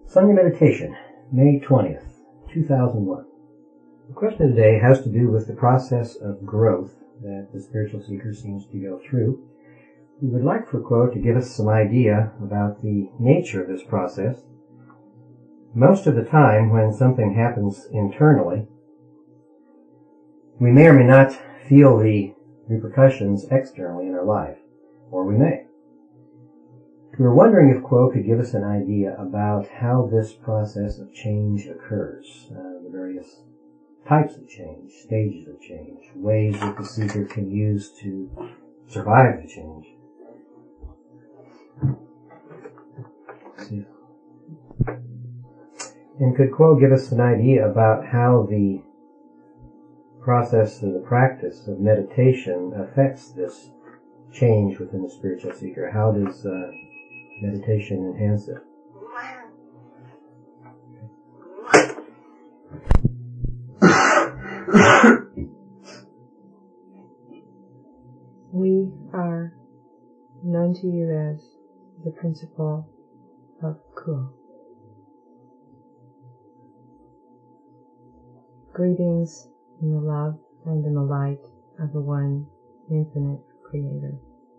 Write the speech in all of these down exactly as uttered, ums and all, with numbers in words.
Sunday Meditation, May twentieth, two thousand one. The question today has to do with the process of growth that the spiritual seeker seems to go through. We would like for Quo to give us some idea about the nature of this process. Most of the time, when something happens internally, we may or may not feel the repercussions externally in our life, or we may. We were wondering if Quo could give us an idea about how this process of change occurs, uh, the various types of change, stages of change, ways that the seeker can use to survive the change. And could Quo give us an idea about how the process or the practice of meditation affects this change within the spiritual seeker? How does uh, meditation enhance it? We are known to you as the principle of Quo. Greetings in the love and in the light of the one infinite Creator.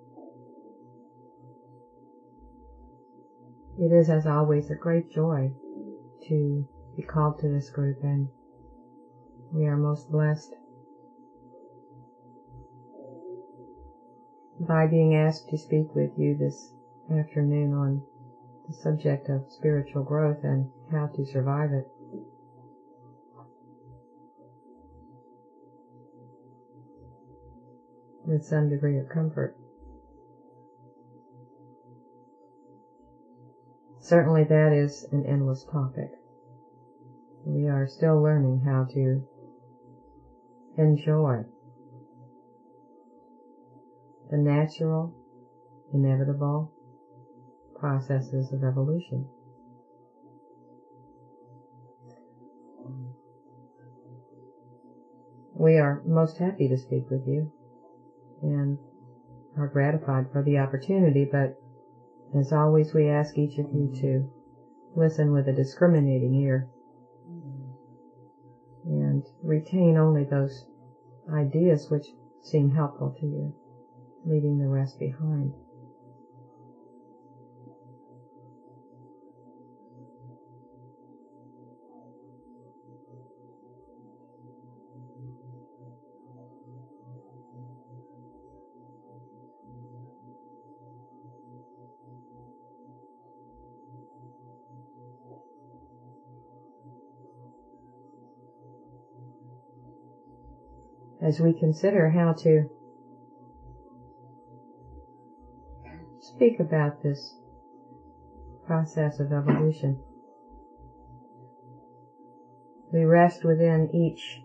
It is, as always, a great joy to be called to this group, and we are most blessed by being asked to speak with you this afternoon on the subject of spiritual growth and how to survive it. With some degree of comfort. Certainly that is an endless topic. We are still learning how to enjoy the natural, inevitable processes of evolution. We are most happy to speak with you and are gratified for the opportunity, but as always we ask each of you to listen with a discriminating ear and retain only those ideas which seem helpful to you, leaving the rest behind. As we consider how to speak about this process of evolution, we rest within each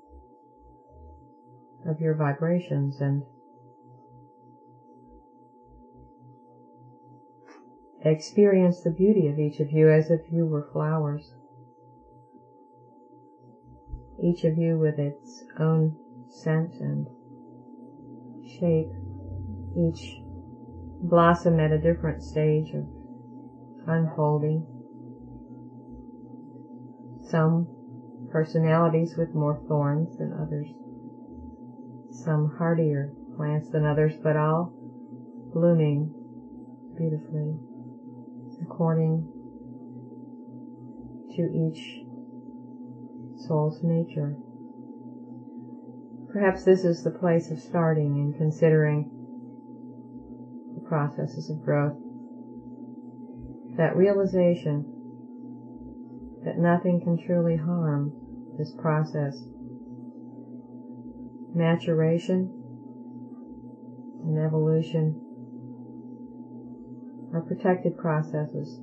of your vibrations and experience the beauty of each of you as if you were flowers, each of you with its own scent and shape, each blossom at a different stage of unfolding. Some personalities with more thorns than others, some hardier plants than others, but all blooming beautifully according to each soul's nature. Perhaps this is the place of starting in considering the processes of growth. That realization that nothing can truly harm this process. Maturation and evolution are protected processes.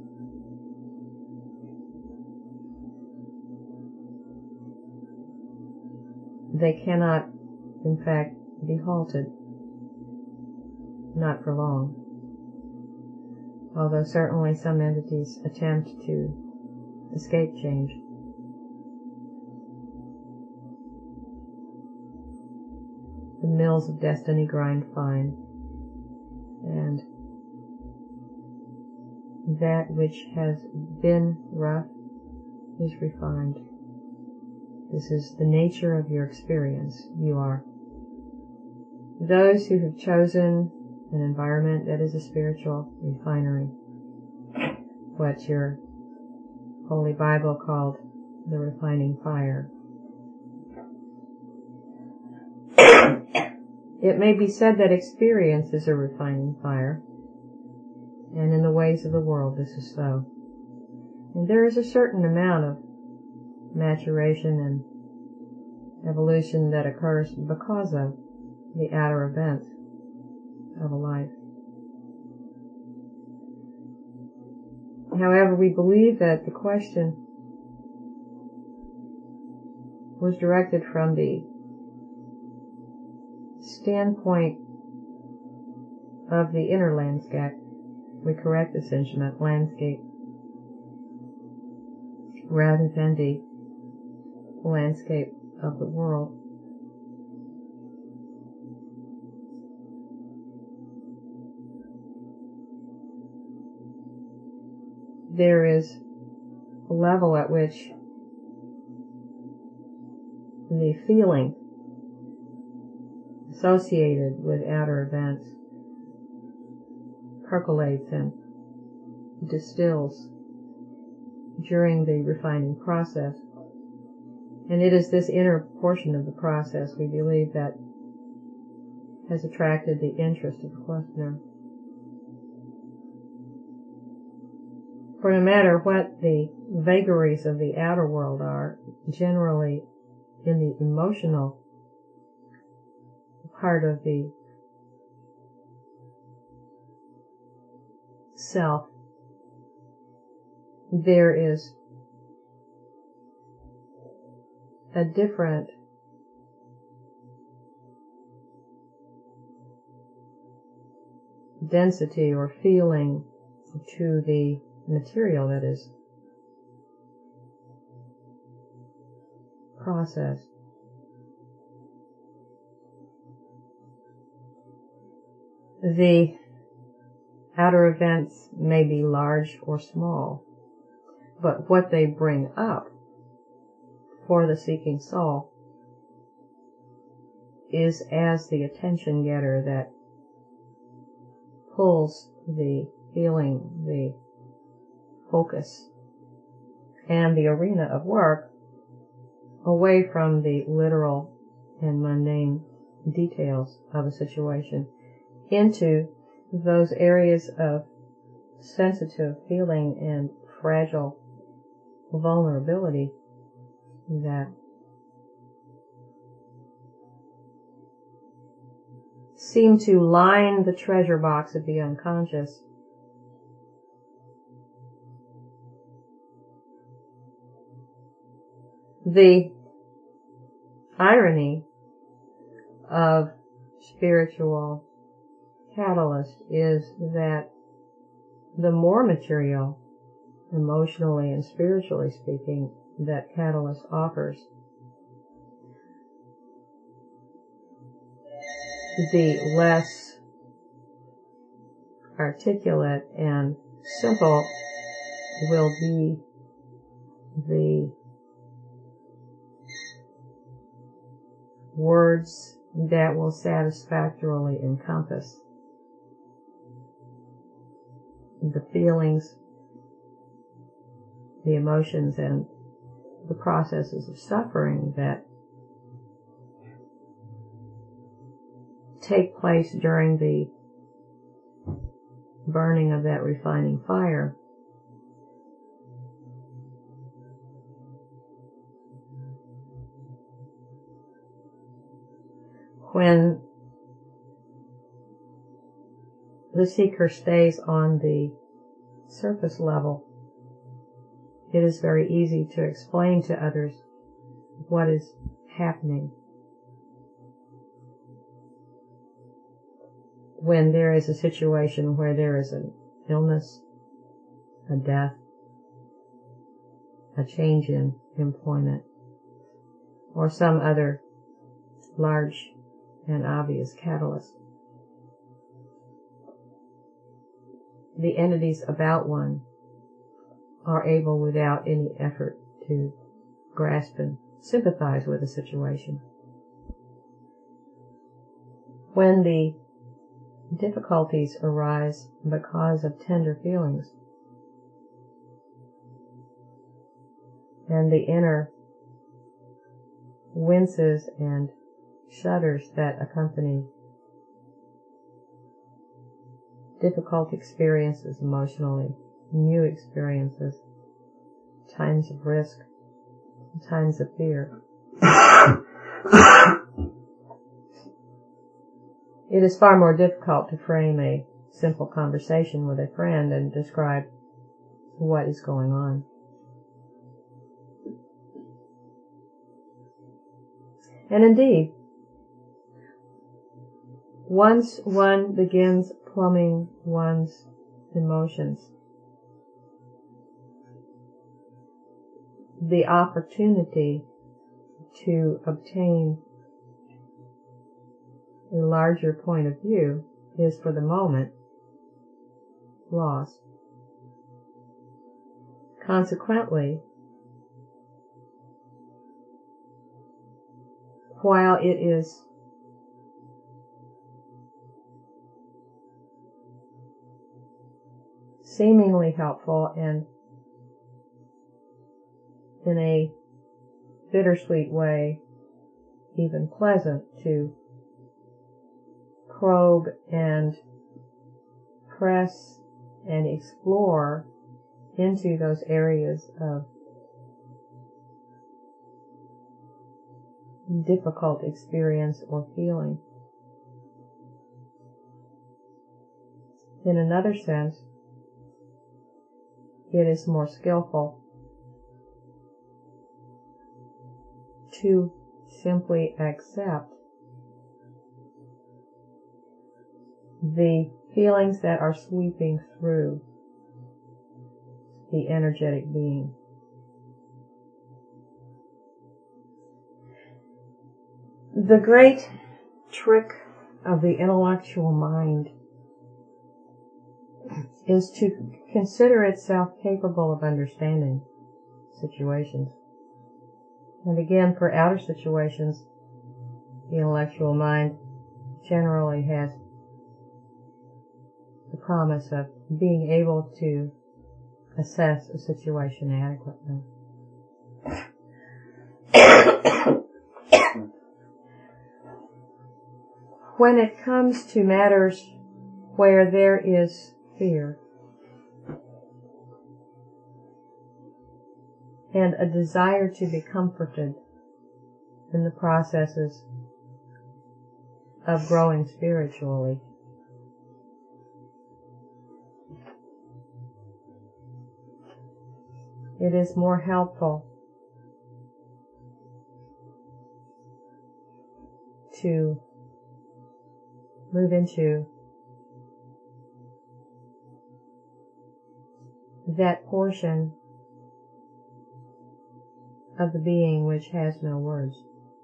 They cannot, in fact, be halted. Not for long. Although certainly some entities attempt to escape change. The mills of destiny grind fine, and that which has been rough is refined. This is the nature of your experience. You are those who have chosen an environment that is a spiritual refinery, what your Holy Bible called the refining fire. It may be said that experience is a refining fire, and in the ways of the world this is so. And there is a certain amount of maturation and evolution that occurs because of the outer events of a life. However, we believe that the question was directed from the standpoint of the inner landscape. We correct this instrument, landscape, rather than the landscape of the world. There is a level at which the feeling associated with outer events percolates and distills during the refining process. And it is this inner portion of the process, we believe, that has attracted the interest of the questioner. For no matter what the vagaries of the outer world are, generally in the emotional part of the self, there is a different density or feeling to the material that is processed. The outer events may be large or small, but what they bring up for the seeking soul is as the attention getter that pulls the feeling, the focus, and the arena of work away from the literal and mundane details of a situation into those areas of sensitive feeling and fragile vulnerability that seem to line the treasure box of the unconscious. The irony of spiritual catalyst is that the more material, emotionally and spiritually speaking, that catalyst offers, the less articulate and simple will be the words that will satisfactorily encompass the feelings, the emotions, and the processes of suffering that take place during the burning of that refining fire. When the seeker stays on the surface level, it is very easy to explain to others what is happening. When there is a situation where there is an illness, a death, a change in employment, or some other large and obvious catalyst. the entities about one are able without any effort to grasp and sympathize with the situation. When the difficulties arise because of tender feelings, and the inner winces and shudders that accompany difficult experiences emotionally, new experiences, times of risk, times of fear. It is far more difficult to frame a simple conversation with a friend and describe what is going on. And indeed, once one begins plumbing one's emotions, the opportunity to obtain a larger point of view is for the moment lost. Consequently, while it is seemingly helpful and in a bittersweet way even pleasant to probe and press and explore into those areas of difficult experience or feeling. In another sense, it is more skillful to simply accept the feelings that are sweeping through the energetic being. The great trick of the intellectual mind is to consider itself capable of understanding situations. And again, for outer situations, the intellectual mind generally has the promise of being able to assess a situation adequately. When it comes to matters where there is fear and a desire to be comforted in the processes of growing spiritually, it is more helpful to move into that portion of the being which has no words.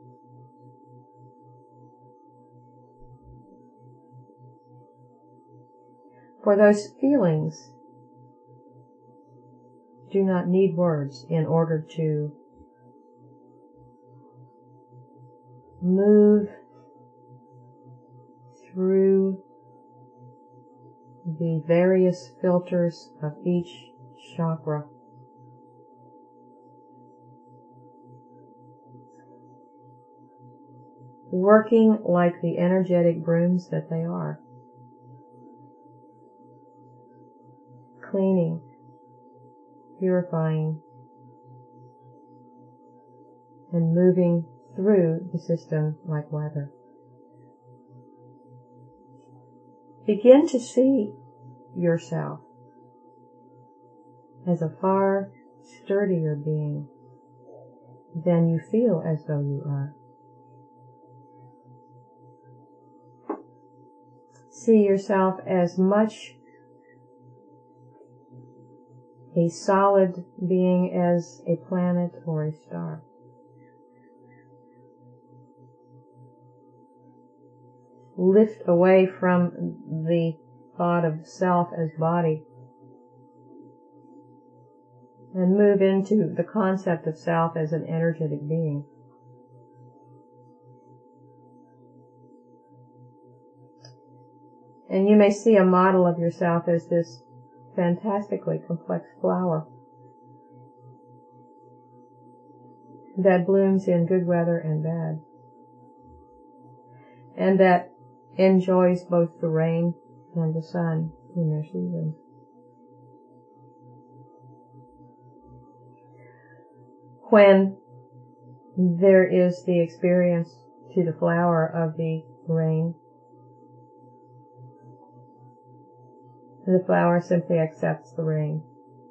For those feelings do not need words in order to move through the various filters of each chakra, working like the energetic brooms that they are, cleaning, purifying, and moving through the system like weather. Begin to see yourself as a far sturdier being than you feel as though you are. See yourself as much a solid being as a planet or a star. Lift away from the thought of self as body and move into the concept of self as an energetic being. And you may see a model of yourself as this fantastically complex flower that blooms in good weather and bad, and that enjoys both the rain and the sun in their seasons. When there is the experience to the flower of the rain, the flower simply accepts the rain.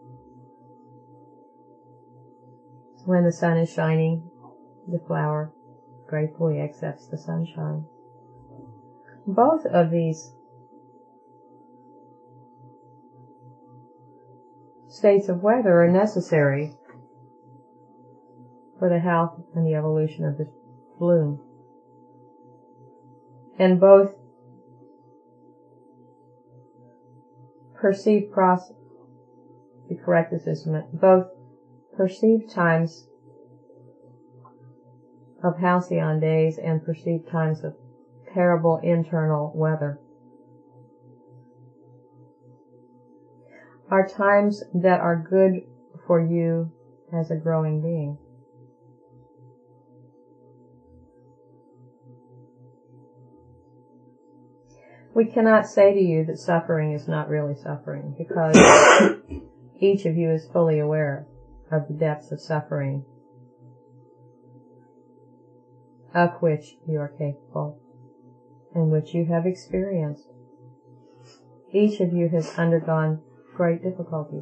When the sun is shining, the flower gratefully accepts the sunshine. Both of these states of weather are necessary for the health and the evolution of this bloom. And both perceived process, to correct this instrument, both perceived times of halcyon days and perceived times of terrible internal weather are times that are good for you as a growing being. We cannot say to you that suffering is not really suffering, because each of you is fully aware of the depths of suffering of which you are capable and which you have experienced. Each of you has undergone great difficulties.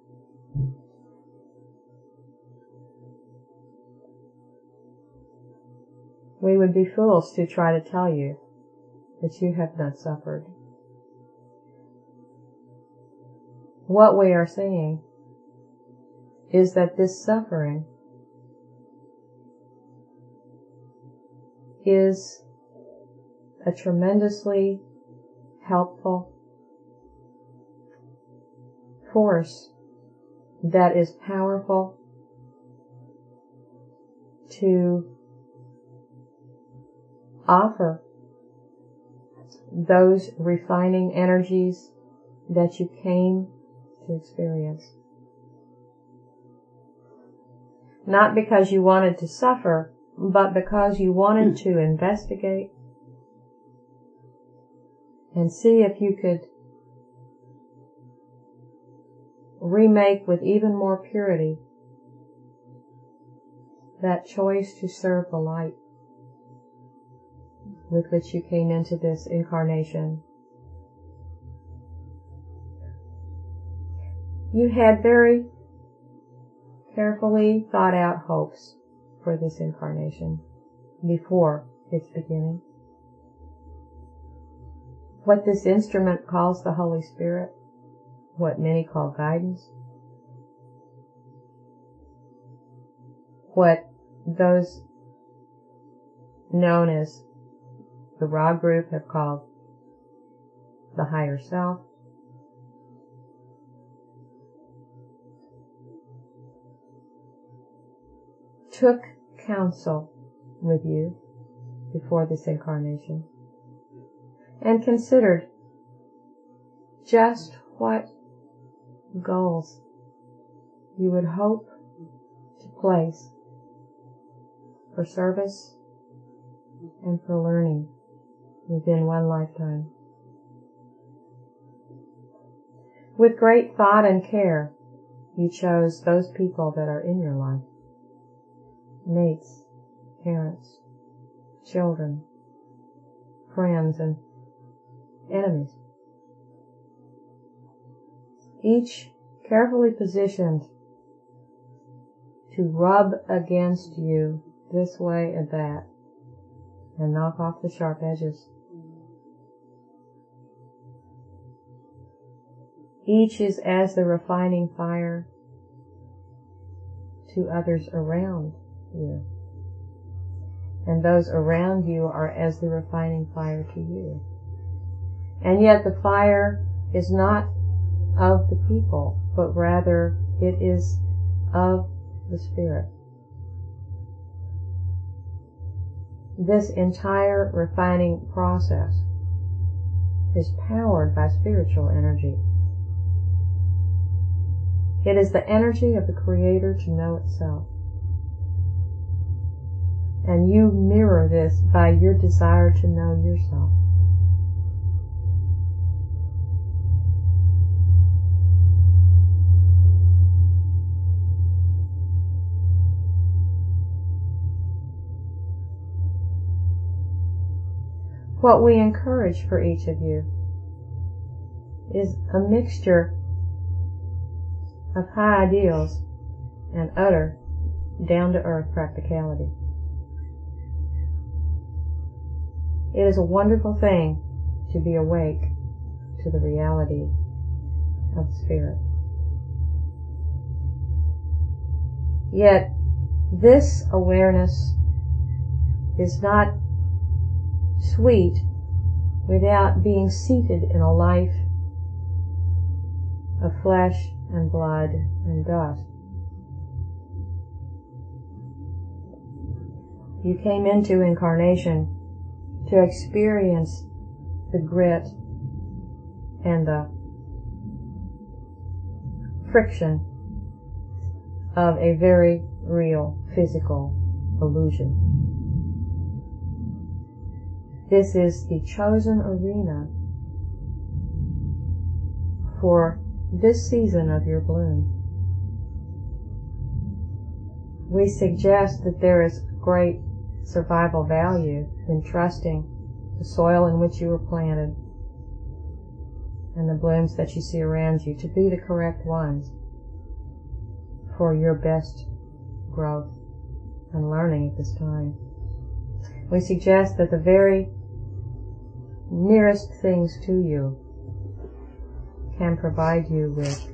We would be fools to try to tell you that you have not suffered. What we are saying is that this suffering is a tremendously helpful force that is powerful to offer those refining energies that you came to experience. Not because you wanted to suffer, but because you wanted to investigate and see if you could remake with even more purity that choice to serve the light with which you came into this incarnation. You had very carefully thought out hopes for this incarnation before its beginning. What this instrument calls the Holy Spirit, what many call guidance, what those known as the Ra group have called the higher self, took counsel with you before this incarnation and considered just what goals you would hope to place for service and for learning within one lifetime. With great thought and care, you chose those people that are in your life. Mates, parents, children, friends, and enemies. Each carefully positioned to rub against you this way and that, and knock off the sharp edges. Each is as the refining fire to others around you, and those around you are as the refining fire to you. And yet the fire is not of the people, but rather it is of the Spirit. This entire refining process is powered by spiritual energy. It is the energy of the Creator to know itself. And you mirror this by your desire to know yourself. What we encourage for each of you is a mixture of high ideals and utter down-to-earth practicality. It is a wonderful thing to be awake to the reality of the Spirit. Yet, this awareness is not sweet without being seated in a life of flesh and blood and dust. You came into incarnation to experience the grit and the friction of a very real physical illusion. This is the chosen arena for this season of your bloom. We suggest that there is great survival value in trusting the soil in which you were planted and the blooms that you see around you to be the correct ones for your best growth and learning at this time. We suggest that the very nearest things to you can provide you with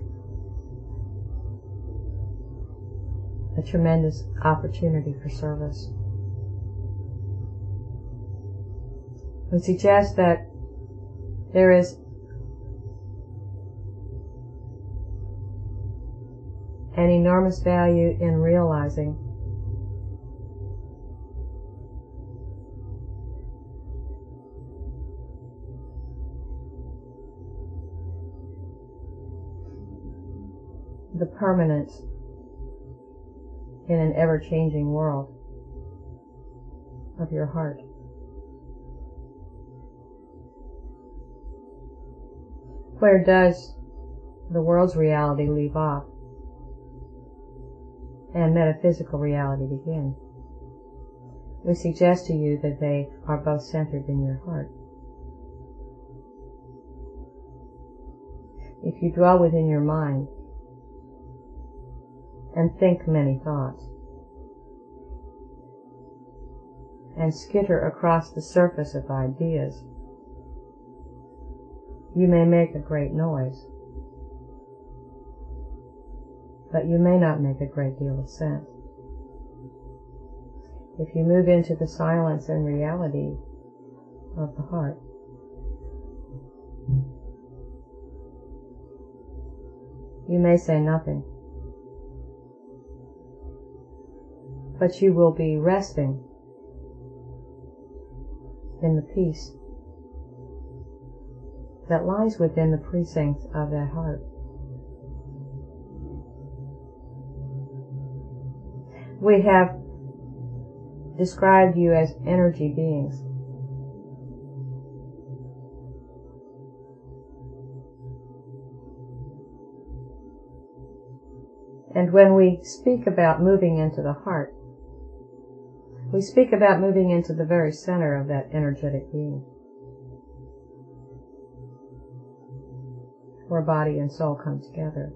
a tremendous opportunity for service. We suggest that there is an enormous value in realizing the permanence in an ever-changing world of your heart. Where does the world's reality leave off and metaphysical reality begin? We suggest to you that they are both centered in your heart. If you dwell within your mind and think many thoughts and skitter across the surface of ideas, you may make a great noise, but you may not make a great deal of sense. If you move into the silence and reality of the heart, you may say nothing, but you will be resting in the peace that lies within the precincts of that heart. We have described you as energy beings. And when we speak about moving into the heart, we speak about moving into the very center of that energetic being, where body and soul come together.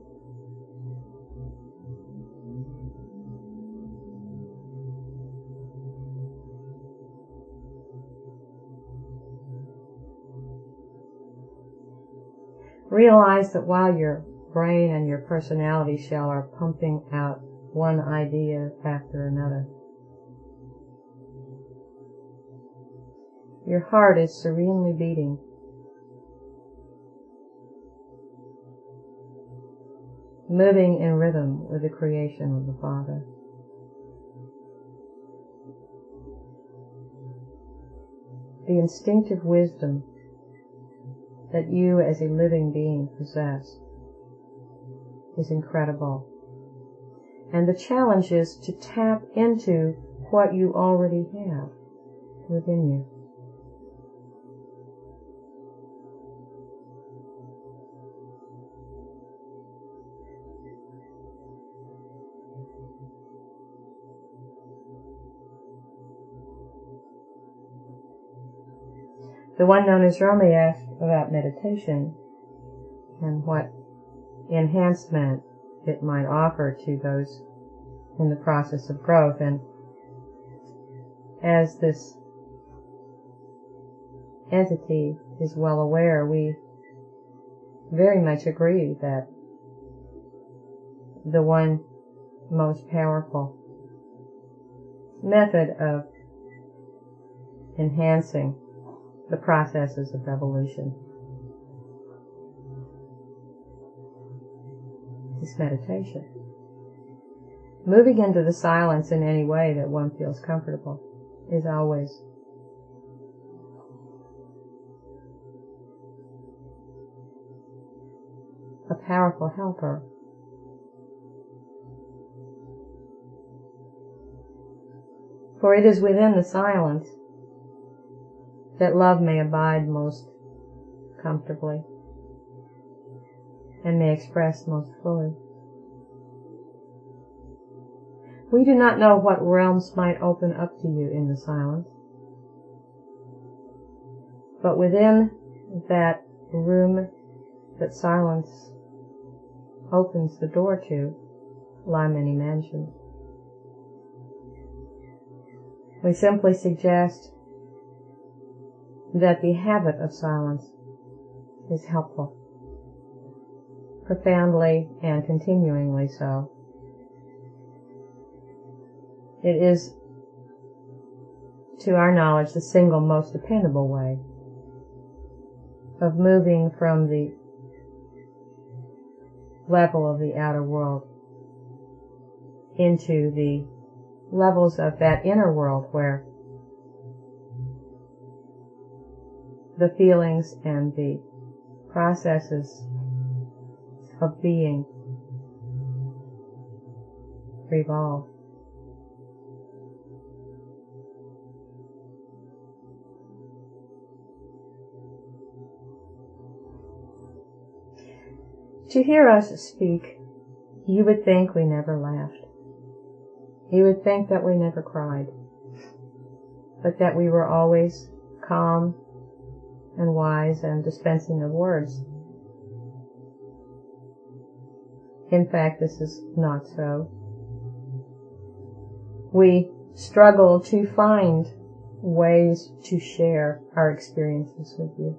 Realize that while your brain and your personality shell are pumping out one idea after another, your heart is serenely beating moving in rhythm with the creation of the Father. The instinctive wisdom that you as a living being possess is incredible. And the challenge is to tap into what you already have within you. The one known as Romy asked about meditation and what enhancement it might offer to those in the process of growth. And as this entity is well aware, we very much agree that the one most powerful method of enhancing the processes of evolution is meditation. Moving into the silence in any way that one feels comfortable is always a powerful helper. For it is within the silence that love may abide most comfortably and may express most fully. We do not know what realms might open up to you in the silence, but within that room that silence opens the door to lie many mansions. We simply suggest that the habit of silence is helpful, profoundly and continuingly so. It is, to our knowledge, the single most dependable way of moving from the level of the outer world into the levels of that inner world where the feelings and the processes of being revolve. To hear us speak, you would think we never laughed. You would think that we never cried, but that we were always calm and wise and dispensing of words. In fact, this is not so. We struggle to find ways to share our experiences with you.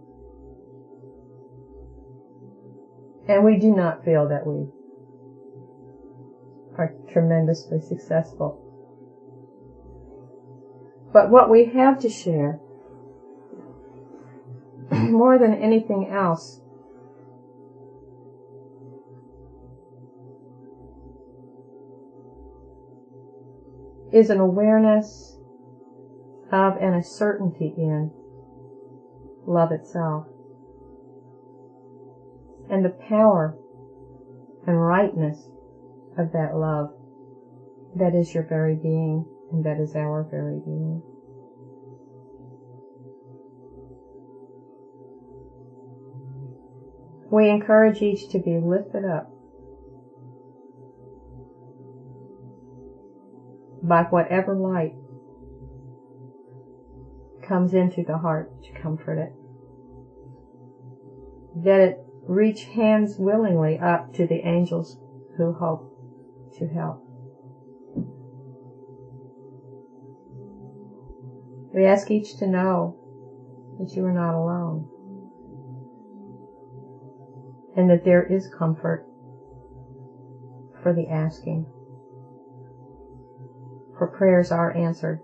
And we do not feel that we are tremendously successful. But what we have to share, more than anything else, is an awareness of and a certainty in love itself, and the power and rightness of that love that is your very being and that is our very being. We encourage each to be lifted up by whatever light comes into the heart to comfort it. That it reach hands willingly up to the angels who hope to help. We ask each to know that you are not alone, and that there is comfort for the asking, for prayers are answered,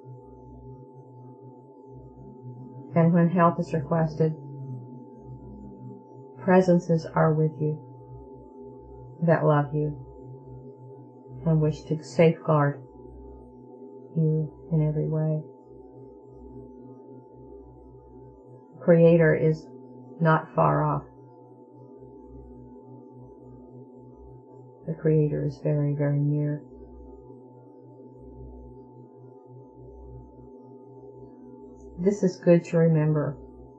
and when help is requested, presences are with you that love you and wish to safeguard you in every way. Creator is not far off. The Creator is very, very near. This is good to remember.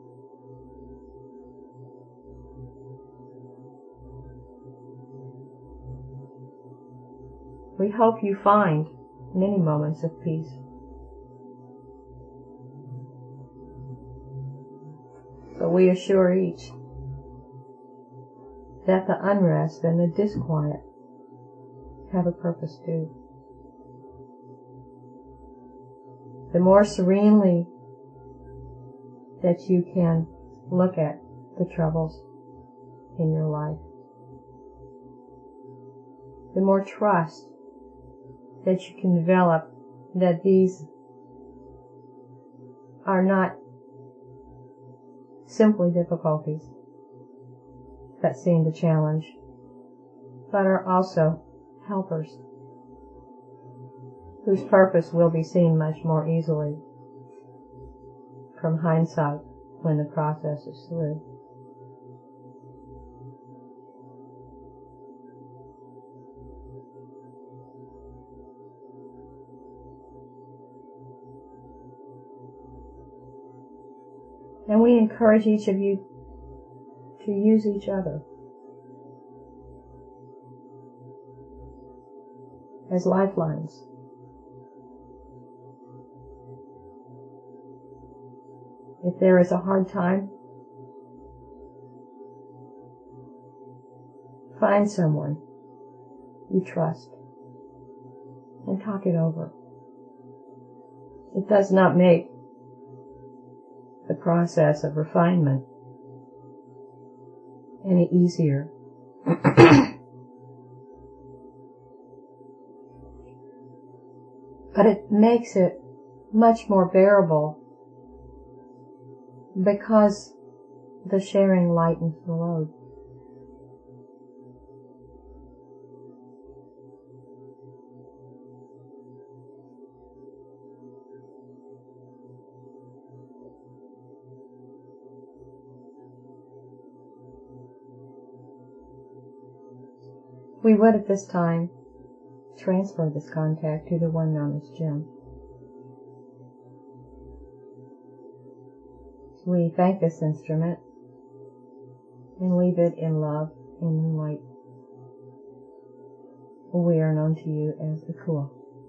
We hope you find many moments of peace. But we assure each that the unrest and the disquiet have a purpose too. The more serenely that you can look at the troubles in your life, the more trust that you can develop that these are not simply difficulties that seem to challenge, but are also helpers whose purpose will be seen much more easily from hindsight when the process is through. And we encourage each of you to use each other as lifelines. If there is a hard time, find someone you trust and talk it over. It does not make the process of refinement any easier. But it makes it much more bearable because the sharing lightens the load. We would at this time transfer this contact to the one known as Jim. We thank this instrument and leave it in love and in light. We are known to you as Akua.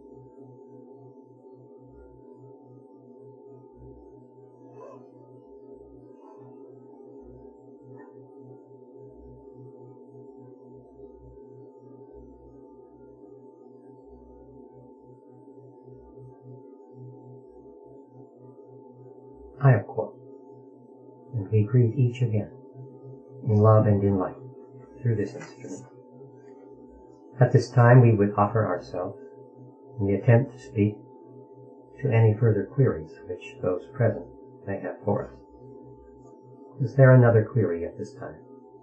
I am Kwa, and we greet each again in love and in light through this instrument. At this time we would offer ourselves in the attempt to speak to any further queries which those present may have for us. Is there another query at this time?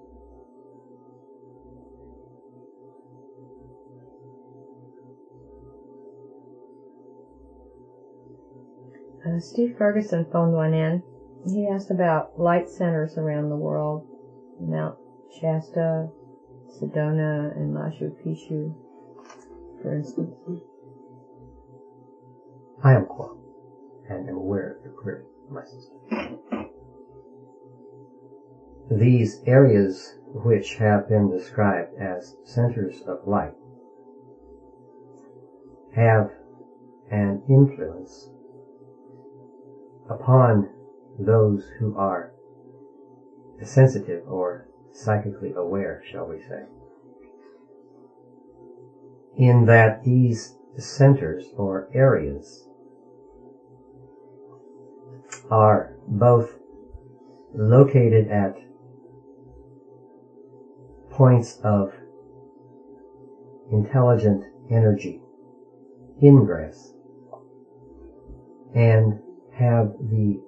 Uh, Steve Ferguson phoned one in. He asked about light centers around the world, Mount Shasta, Sedona, and Machu Picchu, for instance. I am Kwa, and am aware of your query, my sister. These areas which have been described as centers of light have an influence upon those who are sensitive or psychically aware, shall we say, in that these centers or areas are both located at points of intelligent energy ingress and have the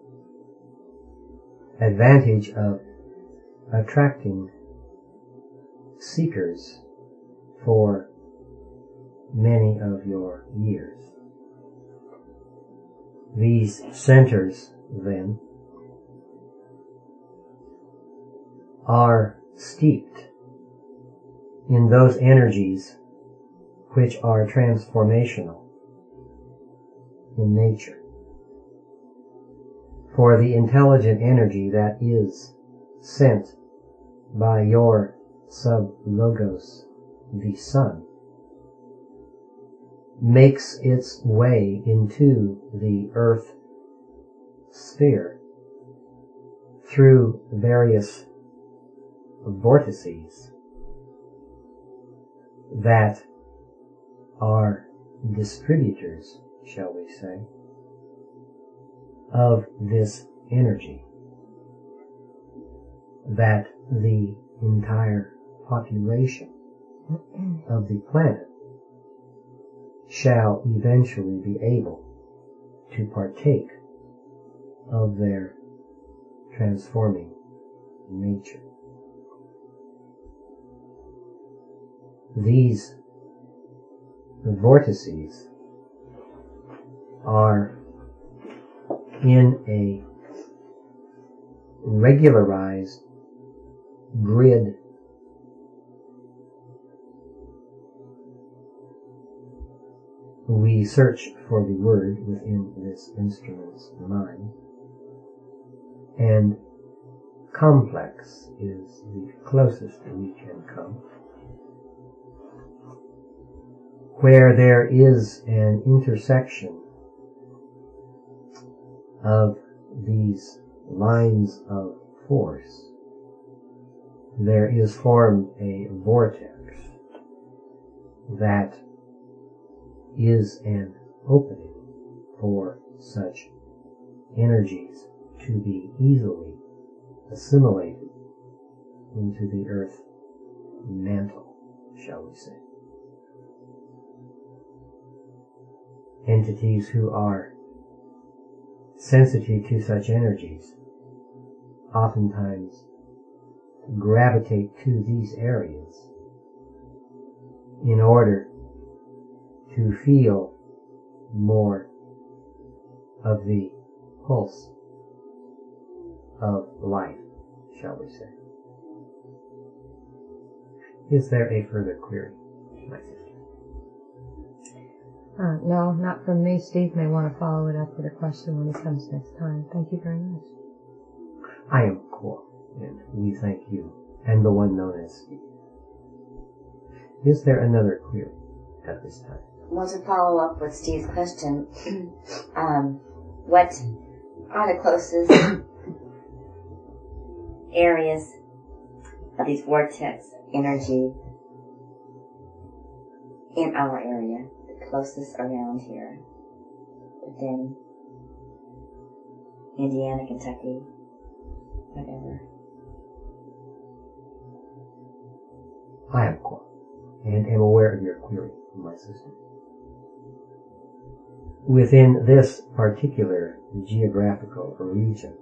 advantage of attracting seekers for many of your years. These centers, then, are steeped in those energies which are transformational in nature. For the intelligent energy that is sent by your sub-logos, the sun, makes its way into the earth sphere through various vortices that are distributors, shall we say, of this energy that the entire population of the planet shall eventually be able to partake of their transforming nature. These vortices are in a regularized grid we search for the word within this instrument's mind, and complex is the closest we can come, where there is an intersection of these lines of force. There is formed a vortex that is an opening for such energies to be easily assimilated into the earth mantle, shall we say. Entities who are sensitive to such energies oftentimes gravitate to these areas in order to feel more of the pulse of life, shall we say. Is there a further query, my sister? Uh, no, not from me. Steve may want to follow it up with a question when he comes next time. Thank you very much. I am Cool, and we thank you, and the one known as Steve. Is there another query at this time? Well, to follow up with Steve's question, um, what are the closest areas of these vortex energy in our area, the closest around here, within Indiana, Kentucky, whatever? I am Cool, and am aware of your query, my sister. Within this particular geographical region,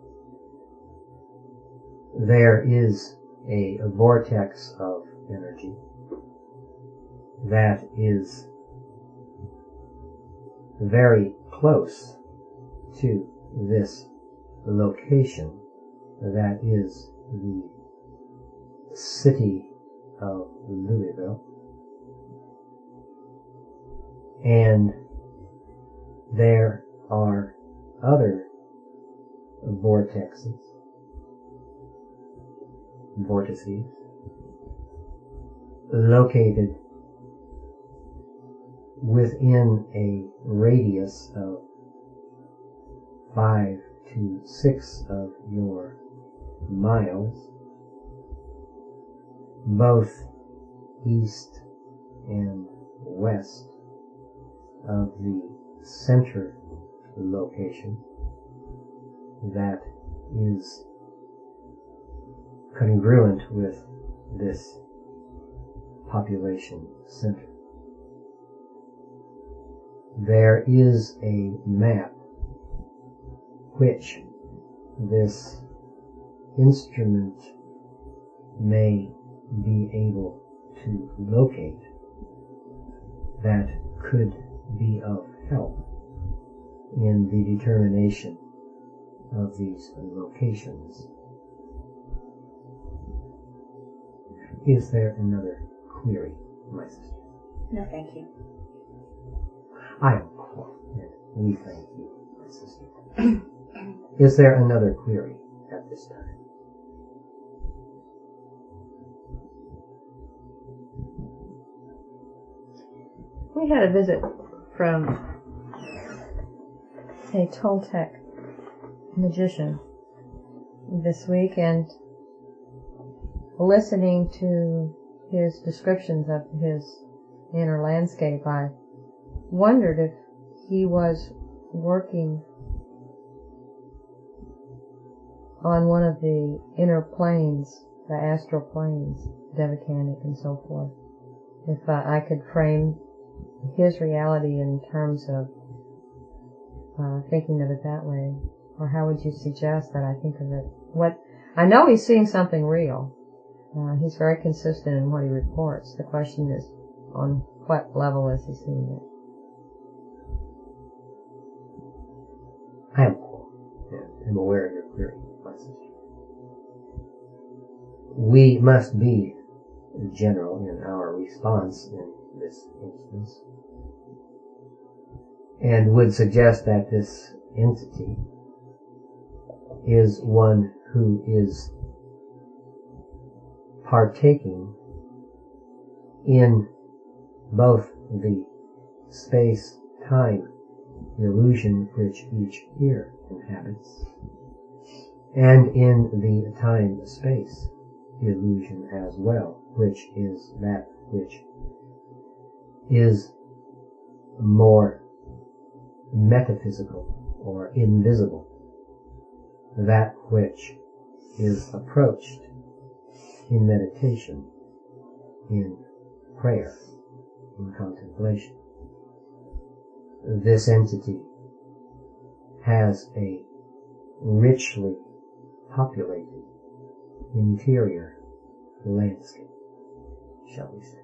there is a, a vortex of energy that is very close to this location that is the city of Louisville, and there are other vortexes, vortices, located within a radius of five to six of your miles, both east and west of the center location that is congruent with this population center. There is a map which this instrument may be able to locate that could be of help in the determination of these locations. Is there another query, my sister? No, thank you. I am Qua, and we thank you, my sister. Is there another query at this time? We had a visit from a Toltec magician this week, and listening to his descriptions of his inner landscape, I wondered if he was working on one of the inner planes, the astral planes, Devacanic and so forth. If uh, I could frame his reality in terms of uh, thinking of it that way, or how would you suggest that I think of it? What I know, he's seeing something real. Uh, he's very consistent in what he reports. The question is, on what level is he seeing it? I am Qua, and am aware of your query, my sister. We must be general in our response in this instance, and would suggest that this entity is one who is partaking in both the space-time illusion which each ear inhabits, and in the time-space illusion as well, which is that which is more metaphysical or invisible, that which is approached in meditation, in prayer, in contemplation. This entity has a richly populated interior landscape, shall we say.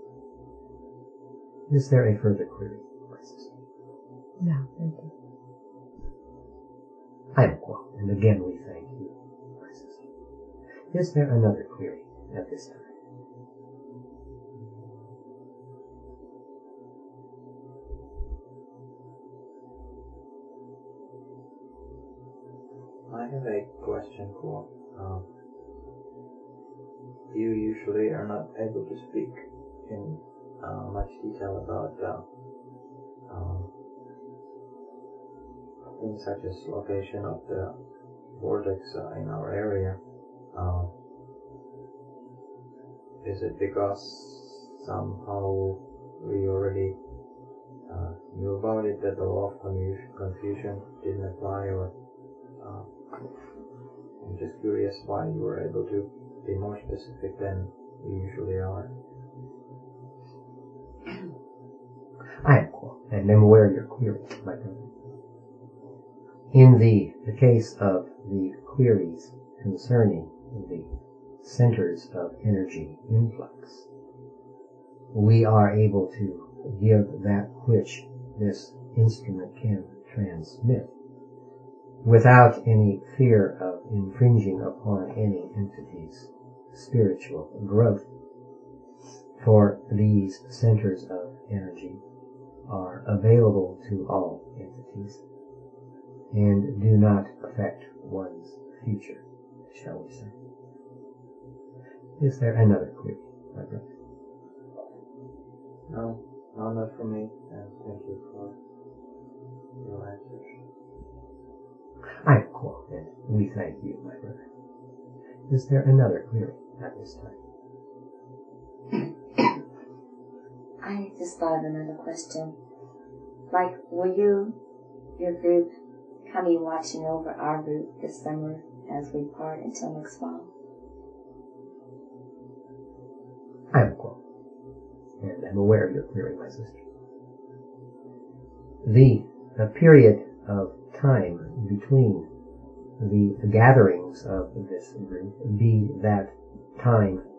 Is there a further query, my sister? No, thank you. I am Qua, and again we thank you, my sister. Is there another query at this time? I have a question, Qua. Um, you usually are not able to speak in uh, much detail about uh, um, things such as location of the vortex uh, in our area. Uh, is it because somehow we already uh, knew about it, that the law of confusion didn't apply, or uh, I'm just curious why you were able to be more specific than we usually are. I am Qua, and am aware of your query, my brother. In the, the case of the queries concerning the centers of energy influx, we are able to give that which this instrument can transmit without any fear of infringing upon any entity's spiritual growth, for these centers of energy are available to all entities and do not affect one's future, shall we say. Is there another query, my brother? No, no, not for me, and thank you for your answers. I am Qua, and we thank you, my brother. Is there another query at this time? I just thought of another question. Like, will you, your group, coming watching over our group this summer as we part until next fall? I am Qua, and am aware of your query, my sister. The, the period of time between the gatherings of this group, be that time